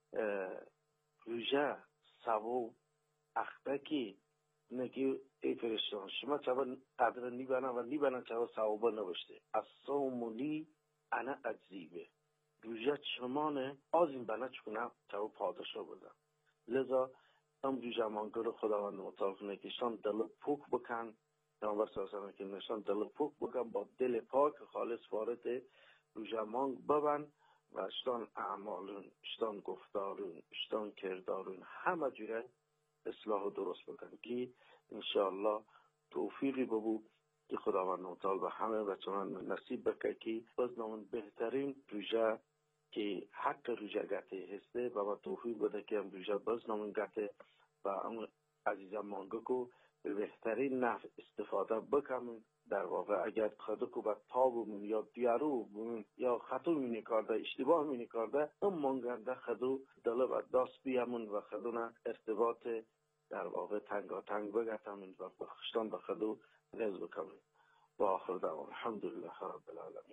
روژه ثواب اخته که نگی ای فرشتان شما چه و قدر نیبنه و نیبنه چه و ثوابه نوشته از سومولی انا اجزیبه روژه چمانه از این بنا چکنه چه و پادشا بودن لذا هم روژه مانگر خداوند متعال کنه که شان دل پوک بکن پیامبر صلی الله علیه و سلم که نشان دل پوک بکن با دل پاک خالص وارد روژه مانگ ببن و اشتان اعمالون اشتان گفتارون اشتان کردارون همه جوره اصلاح و درست بکن که انشاءالله توفیقی ببو که خداوند متعال به همه بچه من نصیب بکن که بزنامون بهترین روژه که حق روژه گته هسته و با توفیق بده که هم روژه بزنامون گته و هم عزیزم مانگه که به بهترین نفع استفاده بکنم در واقع اگر خدا که با تابمون یا دیارو بمون یا خطو مینی کرده اشتباه مینی کرده هم مانگنده خدا دل و داست بیامون و خدا ارتباط در واقع تنگا تنگ بگتمون و بخشتان به خدا نز بکنم و آخر دعوان الحمدلله رب العالمین.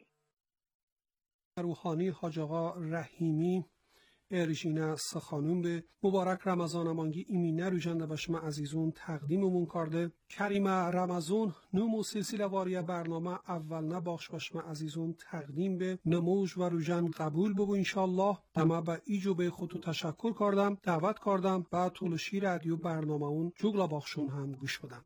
روحانی حاج آقا رحیمی ارژینه سخانون به مبارک رمضان مانگی ایمینه روژنده به شما عزیزون تقدیممون کرده کریم رمضان نمو سلسله واری برنامه اول نباخش به شما عزیزون تقدیم به نموز و روژن قبول بگو انشالله اما به ایجو به خودتو تشکر کردم دعوت کردم و طولشی رادیو برنامه اون جگلا باخشون هم گوش بدم.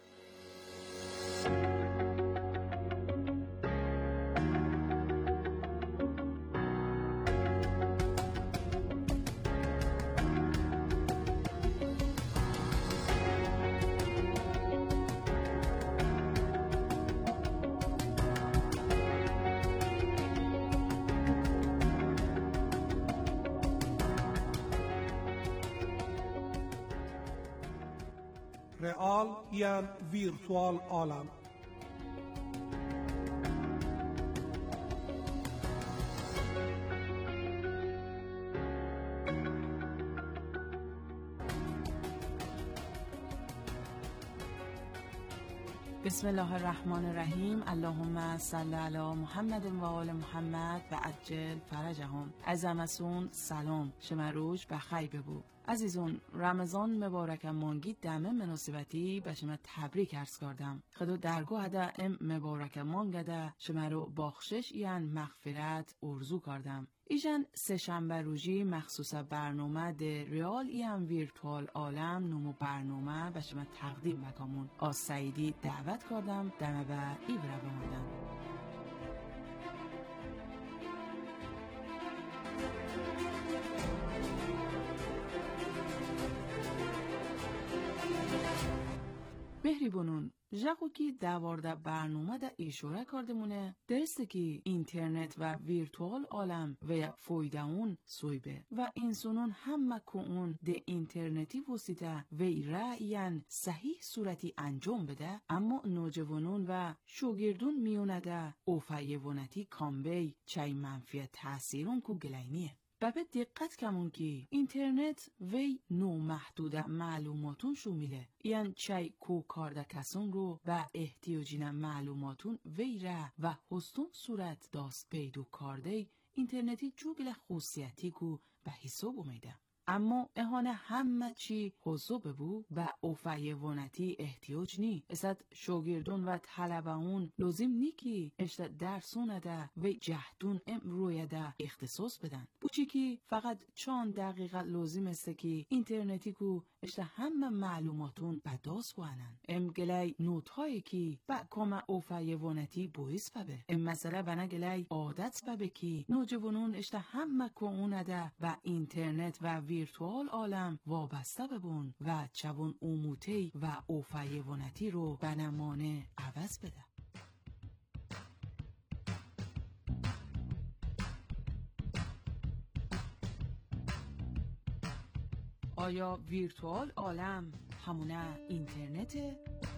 رئال یا ویرتوال عالم بسم الله الرحمن الرحیم. اللهم صل علی محمد و آل محمد و عجل فرجهم. عزمسون سلام شما روش بخیر ببو. عزیزون رمضان مبارک مانگی دمه مناسبتی به شما تبریک عرض کردم. خدا درگاه ده ام مبارک مانگده شما رو بخشش یعن مغفرت ارزو کردم. ایجن سه شنبه روزی مخصوص برنامه ده ریال یعن ویرتوال عالم نمو برنامه به شما تقدیم مکامون آز سعیدی دعوت کردم دمه به ایبره بماندم. مهری بونون جاکو کی داورده برنامه دا اشاره کردمونه درسته که اینترنت و ویرتوال عالم و فایده سویبه و انسانون همه که اون ده اینترنتی وسیده و رأیان صحیح صورتی انجام بده، اما نوجوانون و شوگردون میونه ده اوفایونتی کامبی چای منفی تاثیرون که گلینیه. بابت دقت کمون که اینترنت وی نو محدود معلوماتون شمیله، یعنی چای کو کارده کسون رو و احتیاجین معلوماتون وی را و هستون صورت داست پیدو کارده اینترنتی جوگل خصوصیتی کو به حساب اومیده. اما اهانه همه چی حضوب بو و اوفایونتی احتیاج نی. اسد شاگردون و طلبهون لازم نی که اشتا درسونه ده و جهدون ام روی ده اختصاص بدن. بوچی که فقط چند دقیقه لازم است که اینترنتی کو اشتا همه معلوماتون بداس وانن. ام گلای نوت هایی که با کم اوفایونتی بویس ببه. ام مسئله بنا گلای عادت ببه که نوجوانون اشتا همه کونه ده و اینترنت و ویرتوال عالم وابسته ببون و چون اوموتی و اوفایونتی رو بنمانه عوض بده. آیا ویرتوال عالم همونه اینترنته؟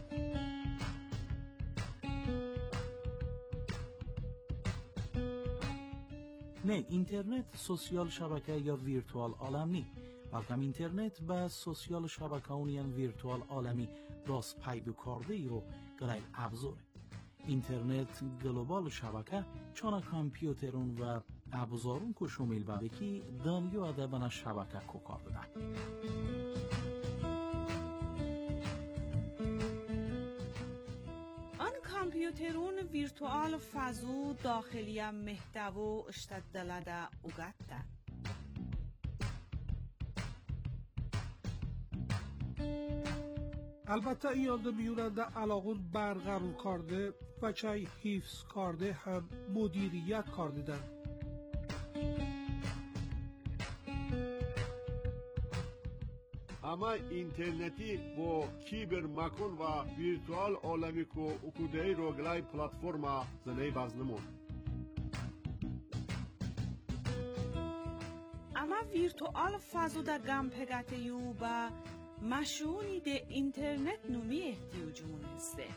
نه، اینترنت سوسیال شبکه یا ویرتوال عالم نی، بلکه اینترنت با سوسیال شبکه اونیان ویرتوال عالمی راست پیدو کرده ای رو گلای ابزاره. اینترنت گلوبال شبکه چون کامپیوترون و ابزارون کو شمیل بده که دنیا ادبنا شبکه کو کار بدن. کامپیوترون ویرتوال فضو داخلی محتوا اشتدلده اوگده. البته این یاد بیورده علاقه برقرار کرده و چای حفظ کرده هم مدیریت کرده دن. اما اینترنتی با کیبر مکن و ویرتوال عالمی کو اکودهی رو گلای پلاتفورما زنهی بازنمون. اما ویرتوال فضو دا گم پگته یو با مشونی ده اینترنت نومی احتیاجمون هسته.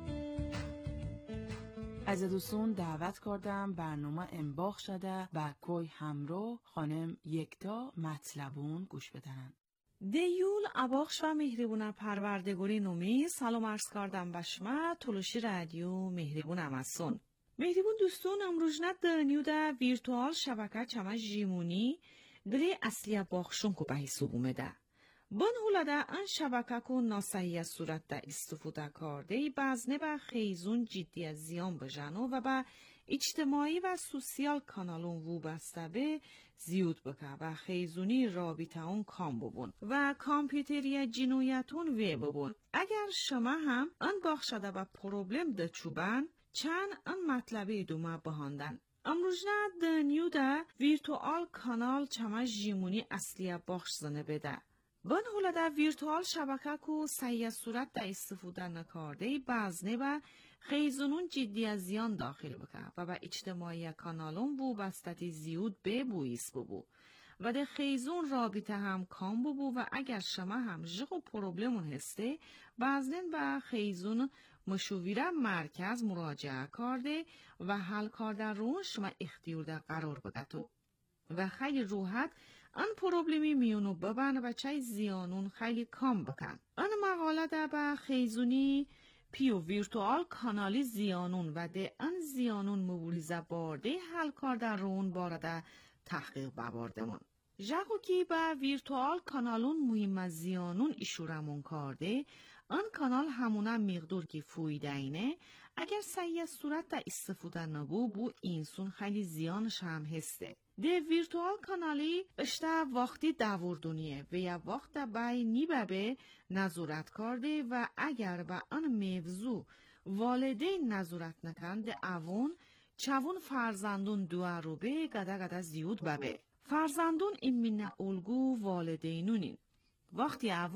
از دوستون دعوت کردم برنامه انباخ شده و کوی همرو خانم یکتا مطلبون گوش بدن. دیول اباخش و مهربون پروردگاری نومی سلام عرض کردم به شما تلوشی رادیو مهربون امسون. مهربون دوستون امروزنت دانیو دا ویرتوال شبکه چما جیمونی گلی اصلی باخشون کو به حساب اومده. بان هولاده ان شبکه کو ناسحیح صورت دا استفاده کرده بازنه با خیزون جدی زیان بجنو و با اجتماعی و سوسیال کانالون وابسته به زیود بکه و خیزونی رابطه اون کام ببون و کامپیوتری جنویتون وی ببون. اگر شما هم ان باخشده با پروبلم ده چوبن چند ان مطلبی دوما بهاندن. امروزنه دنیو ده ویرتوال کانال چما جیمونی اصلی باخش زنه بده. بان هولاده ویرتوال شبکه کو صحیح صورت دا استفاده نکرده بازنه و خیزونون جدی از زیان داخل بکه و با اجتماعی کانالون بو بستتی زیود به بویس ببو و ده خیزون رابطه هم کام ببو و اگر شما هم جغ و پروبلمون هسته بازنین با خیزون مشویره مرکز مراجعه کرده و حل کرده رو شما اختیار ده قرار بدتو و خیلی روحت آن پروبلمی میونو ببن و چای زیانون خیلی کم بکن. آن مقاله ده با خیزونی پیو ویرتوال کانالی زیانون و ده آن زیانون مبولیزه بارده حل کرده رون بارده تحقیق بباردمون. جاکو کی با ویرتوال کانالون مهم زیانون ایشورمون کرده آن کانال همونه مقدور که فویده اینه اگر صحیح صورت دا استفاده نبو بو اینسون خیلی زیانش هم هسته. ده ویرتوال کانالی اشتا وقتی داوردونیه و یا وقت بای نیبه نظارت کرده و اگر با آن موضوع والدین نظارت نکنده اوون چون فرزندون دو رو به گده گده زیود ببه. فرزندون این من الگو والدینونین. وقتی اوون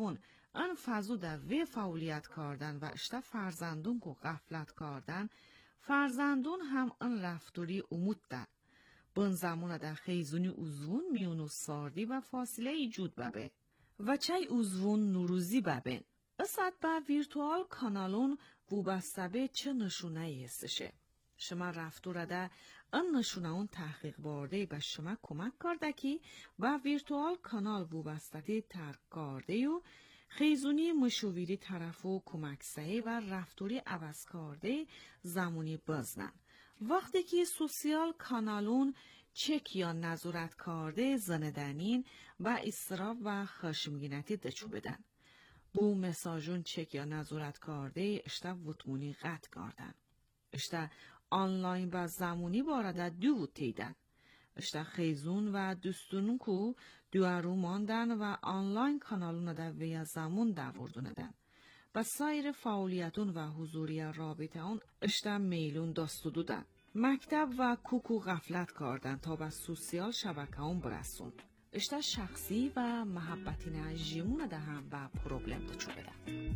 ان فازو در وی فعالیت کردن و اشتا فرزندون کو غفلت کردن فرزندون هم ان رفتوری امود در بن زمان در خیزونی اوزون میونو ساردی و فاصله ایجود ببه و چای اوزون نوروزی ببین اسد با ویرتوال کانالون وابسته به چه نشونه هستشه شما رفتور ده ان نشونه اون تحقیق برده به شما کمک کرده که و ویرتوال کانال وابسته ترک کرده و خیزونی مشاوری طرفو کمک سعی و رفتوری عوض کرده زمانی بزنن وقتی که سوسیال کانالون چک یا نظارت کرده زندنین و اضطراب و خشمگینی دچو بدن بو مساجون چک یا نظارت کرده اشتا وطمونی قطع کردن اشتا آنلاین و زمانی بارده دو تیدن اشتا خیزون و دوستونون کو دوارو ماندن و آنلاین کانالون دا ویا زمون دوردوندن و سایر فعالیتون و حضوری رابطه اون اشتا میلون داستو دودن مکتب و کوکو غفلت کردن تا به سوسیال شبکه اون برسون اشتا شخصی و محبتی نه جیمون ده هم و پروبلم ده چو بدن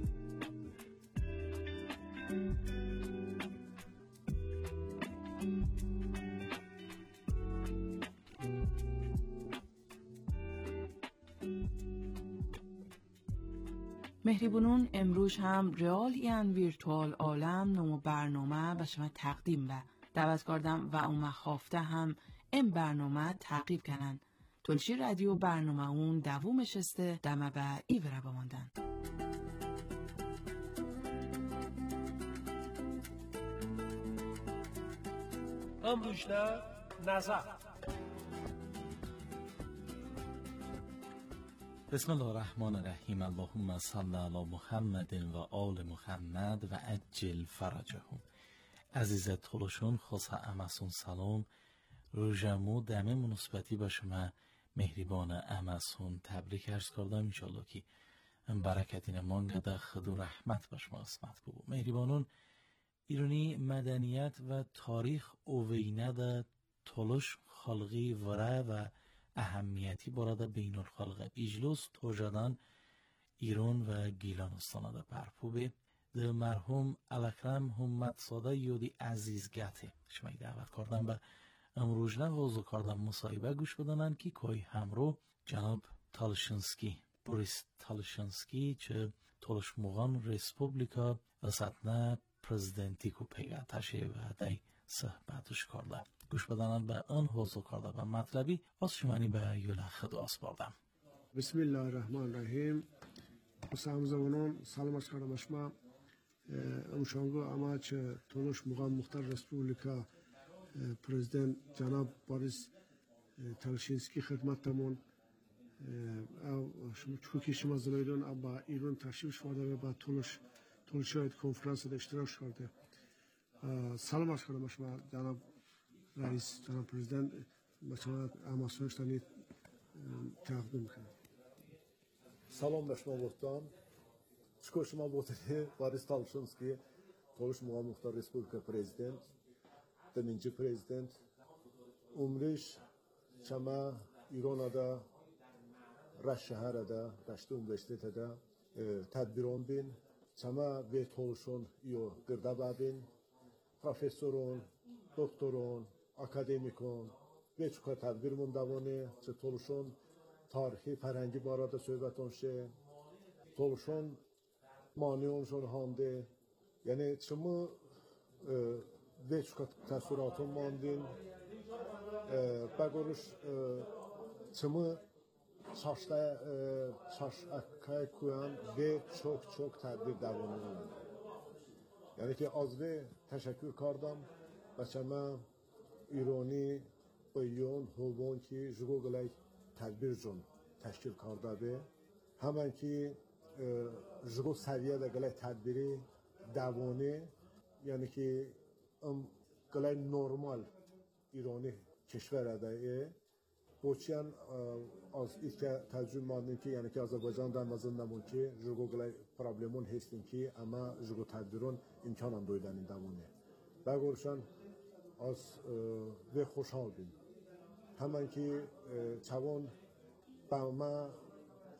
مهربونون امروز هم ریال یان ویرتوال عالم نمو برنامه به شما تقدیم به دعوت کردم و اون خوافته هم این برنامه تعقیب کنن تلشی رادیو برنامه اون دووم شسته دمه به ایوره بماندن امروز نظر بسم الله الرحمن الرحیم اللهم صل علی محمد و آل محمد و عجل فرجهم عزیز طولشون خاصه امسون سلام روژمو دمه مناسبتی با شما مهربان امسون تبریک عرض کردم انشالله که برکتین مانگده خد و رحمت با شما اسمت بو مهربانون ایرانی مدنیت و تاریخ اوینه ده طولش خلقی وره و اهمیتی براده بین الخلق اجلوس توجدان ایران و گیلانستان ده پرپوبه ده مرحوم الاکرم همت ساده یودی عزیز گته شما دعوت کردم به امروز نه حوضو کردم مصاحبه گوش بدنن که کوی همرو جناب تالشنسکی بوریس تالشنسکی چه تولش موغان ریسپوبلیکا اساتنه پرزیدنتی کو پیگه تشه و دای صحبتش کرده گوش بدنن به آن حوضو کرده و مطلبی از شمانی به یوله خدو اسپاردم بسم الله الرحمن الرحیم حسام زوانان سلام از کردم اشما امشانگو اما چه تولش موغان مختار ریسپوبلیکا پرزیدنت جناب بوریس تالشنسکی خدمت تمون شما چوکی شما زنایدون ابا ایران تشریف شده و با تولش تولشاید کنفرانس ده اشتراک شده سلام از کردم شما جناب رئیس جناب پرزیدنت شما اماسونش تانی تقدیم کنم سلام به شما گفتم شکر شما بودید بوریس تالشنسکی تولش موغان مختار ریسپوبلیکا پرزیدنت دمینجی پرزیدنت عمرش شما ایران دا رشت شهر دا رشت اونیورسیته دا تدبیران بین شما به تولشون ایو گرده بابین پروفسورون دکترون اکادمیکون به چکار تدبیر مندوانه چه تولشون تاریخی فرهنگی بارد صحبتون شه تولشون مانیونشون هانده یعنی شما به چکار تصوراتون ماندین بگرش شما çaşda çaş akkay koyan ve çok çok tedbir davranıyor. Yani ki az ve teşekkür kardam başama İrani bayon hobon ki jugolay tedbir jon teşkil karda be hemen ki jugo seviyede galay tedbiri davani yani ki am galay normal İrani keşverade بوچیان از اینکه تجربه ماندیم که یعنی که آذربایجان در مزن نمون که جوگو گلای پرابلمون هستیم که اما جوگو تدبیرون امکان هم دویدن این دمونه بگرشان از و خوشحال بیم همان که چوان با ما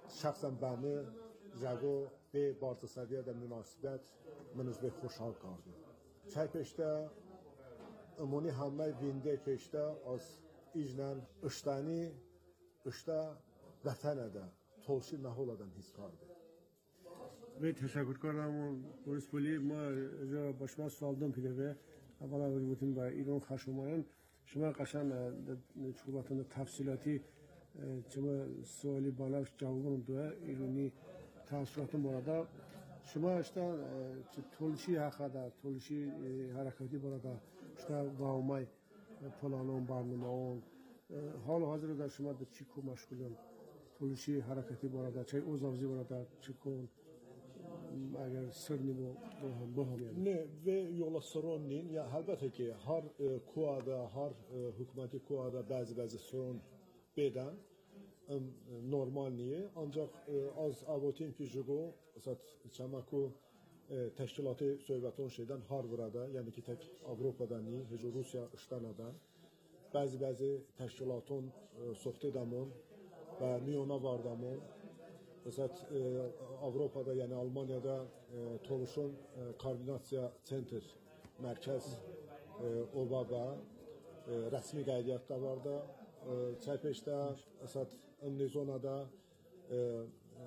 شخصا بنده جگو به بارتسادیا در مناسبت منوز به خوشحال کردم. چای پشتا امونی همه وینده پشتا از ایجنان اشتانی اشتا وطنه ده توشی نهول آدم حس کرده. به تشکر کنم پلیس پلی ما جا با شما سوال دم پیده اولا بودیم با ایران خشمایان شما قشنگ صحبتون تفصیلاتی شما سوالی بالا جواب دو ایرانی تاثیرات مورد شما اشتا تولشی حقا تولشی حرکتی برادا اشتا واومای پلانون برنامه‌ون حال حاضر در شما در چی کو مشغولن تولشی حرکتی برادا چه اوزاوزی برادا چی کن اگر سرنی بو بهم نه و yola sorun değil ya elbette ki her e, kuada her e, hükümeti kuada bazı bazı sorun beden um, normal niye ancak e, az avotin ki jugo zat çamaku e, teşkilatı söhbeton şeyden har burada yani ki tek Avrupa'da niye hiç Rusya iştanadan bazı bazı teşkilatın e, sohbet damon ve miyona vardamon Mesela Avrupa'da yani Almanya'da e, Toluş'un e, Koordinasya Center merkez e, obada e, resmi qaydiyyatda var da e, Çaypeş'te mesela Nizona'da e, e,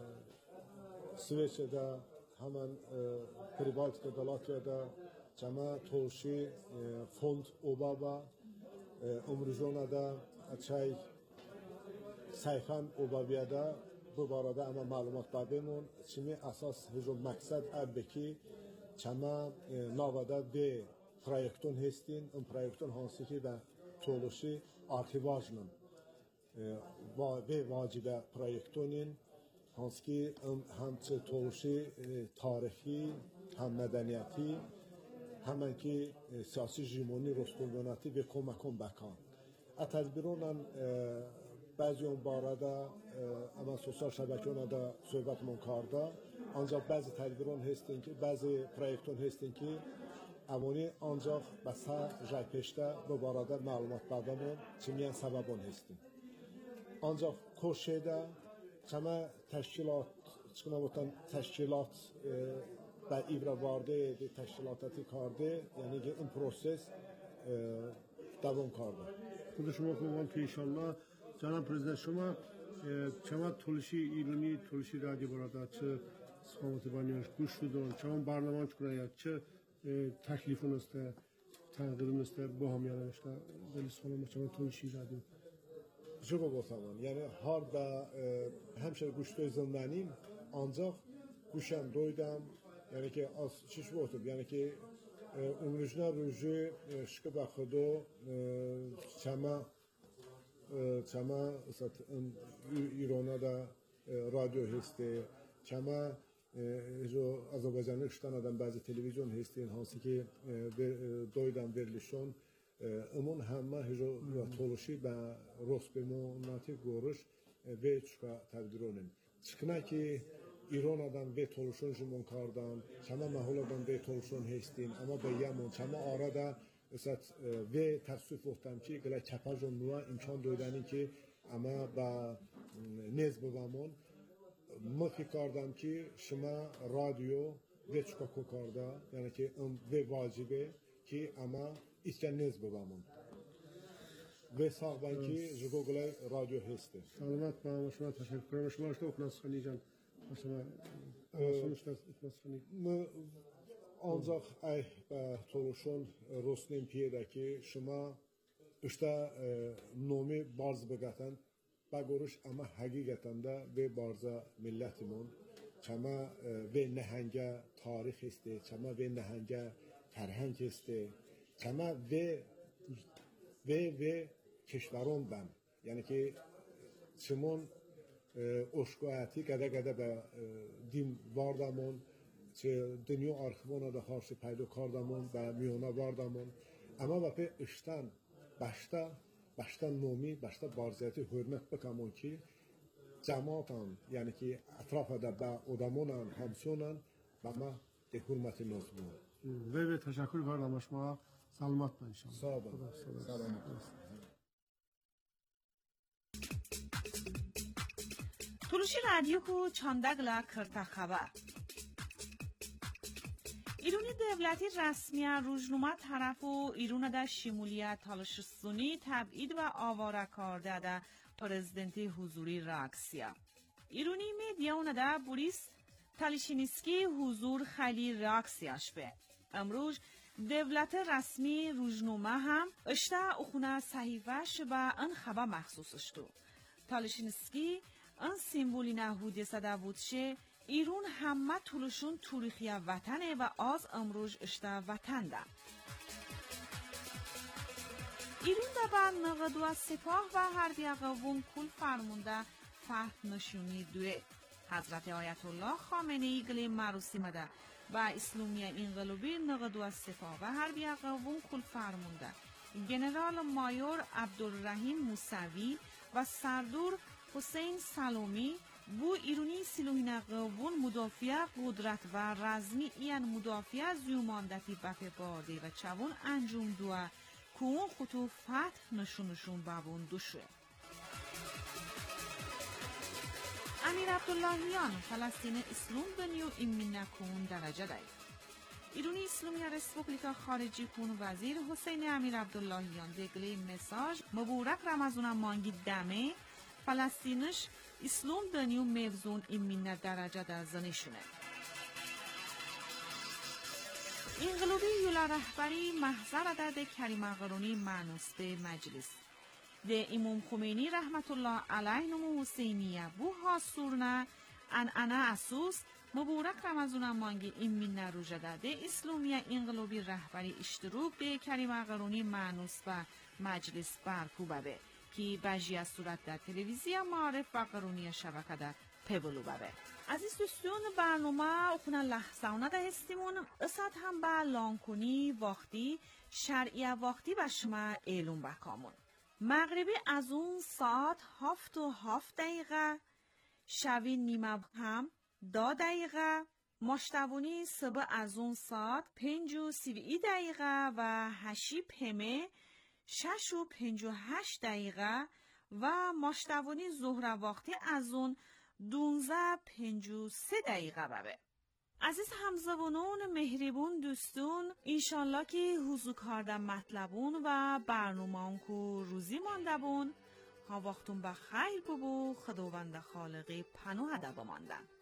Sveç'de hemen e, Pribaltika'da Latviya'da Cema Toluş'i e, fond obaba e, Umruzona'da Çay Sayhan obabiyada bu barada ama malumat dademon çimi asas hücum maksat ebbeki çama e, navada de proyektun hestin un proyektun hansı ki da toluşi arşivajnın e, va ve vacibe proyektunin hansı ki un hem toluşi e, tarihi hem medeniyeti hemen ki e, siyasi jimoni rostovyanati ve komakon bakan atazbironan e, بعضی اون باردا اما سوسیال شبکه‌ها دا صحبتمون کرده آنجا بعضی تدبیران هستین که بعضی پروژه‌ها هستین که امونی آنجا بسا جای پشته به باردا معلومات دادن چمیان سببان هستین آنجا کوشیده چما تشکیلات چکنا بودن تشکیلات با ایبرا وارده تشکیلاتی کرده یعنی که این پروسس دوام کرده خود شما خوبان که انشالله جناب پرزیدنت شما چما تولشی ایرانی تولشی رادیو برادا چه سخامت بانیانش گوش دادن چما برنامه چکنه چه تکلیفون است تغییرون است با همیانه است دلی سوالم چما تولشی رادیو شما بفهمن یعنی هر با همشه گوشتای زندانیم آنجا گوشم دویدم یعنی که از چیش بودم یعنی که امروزنا روزی شک با خدا چما چما ایران دا رادیو هسته چما جو آذربایجانی اشتان آدم بعضی تلویزیون هستین هستی که دویدن ورلیشون امون همه هجو تولشی با روسپیموناتی گورش و چکا تبدیلونن چکنا که ایران آدم و تولشون جمون کردن چما محول آدم و تولشون هستین اما به یمون چما آرادا مثلا و تصویف وقتم که گله چپاجون نوا امکان دادنی که اما با نزد بامون ما فکر کردم که شما رادیو و چکا کو کرده یعنی که اون و واجبه که اما ایست نزد بامون و ساختن که جگو گله رادیو هسته سلامت با شما تشکر کنم شما اشتو اکناس خانی جان شما ancak ay toluşun Rosnem piyedeki şuma işte nomi barz begatan bagorish ama hakikaten de ve barza milletimun çama ve nehenge tarih iste çama ve nehenge فرهنگ iste çama ve ve ve keşvaron ben yani ki çimon oşkuati kada kada be dim vardamon چه دنیا آرخیوان دا خارش پیدا کردمون و میونه واردمون اما وقتی اشتن باشتا باشتا نومی باشتا بارزیتی حرمت بکنمون که جماعتان یعنی که اطراف دا با ادمونان همسونان و ما ده حرمت نازمون و به تشکر کردم شما سلامت باشید سلامت تولوشی رادیو کو چاندگلا کرتا خبر ایرونی دولتی رسمی روزنامه طرف و ایرون در شمولیت تالشستونی تبعید و آواره کرده در پرزیدنتی حضوری راکسیا. ایرونی میدیاون در بوریس تالیشینسکی حضور خیلی راکسیاش به. امروز دولت رسمی روزنامه هم اشتا اخونه صحیفش و ان خبر مخصوصش تو. تالیشینسکی ان سیمبولی نهودی صدا بودشه ایرون همه طولشون تاریخی وطنه و از امروز اشتا وطن ده. ایرون ده بر نقدو از سپاه و حربی قوم کل فرمونده فهد نشونی دوه. حضرت آیت الله خامنه ای گلی معروسی مده و اسلامی انقلابی نقدو از سپاه و حربی قوم کل فرمونده. جنرال مایور عبدالرحیم موسوی و سردور حسین سلامی بو ایرونی سلوهین قوون مدافع قدرت و رزمی این مدافع زیوماندتی بفه بارده و چوون انجام دوه که اون خطو فتح نشونشون بابون دوشه. امیر عبداللهیان فلسطین اسلام دنیو ایمین نکون درجه دهید. ایرونی اسلامی رسپوبلیکا خارجی کون وزیر حسین امیر عبداللهیان دگلی مساج مبورک رمزون مانگی دمه فلسطینش اسلام دنیو موزون ایمین درجه در زنشونه. انقلابی یولا رهبری محضر درد کریم قرونی معنوس به مجلس. ده امام خمینی رحمت الله علیه نمو حسینیه بو حاصورنه ان انا اسوس مبورک رمزون مانگی ایمین نروژه ده اسلامی انقلابی رهبری اشتروک ده کریم قرونی معنوس به مجلس برکوبه به. کی بجی از صورت در تلویزیون معارف و قرونی شبکه در پبلو ببه. عزیز دوستون برنامه اخونه لحظه ده استیمون اصد هم با لانکونی وقتی شرعی وقتی به شما اعلوم بکامون. مغربی از اون ساعت هفت و هفت دقیقه شوی نیمه هم دا دقیقه مشتبونی صبح از اون ساعت پنج و سی دقیقه و هشی پمه شش و پنج و هشت دقیقه و مشتوانی ظهر وقتی از اون دونزه پنج و سه دقیقه ببه. عزیز همزبانان مهربون دوستون انشالله که حضور کردن مطلبون و برنامه که روزی مانده بون ها وقتون بخیر ببو خداوند خالقی پناه ده بماندن.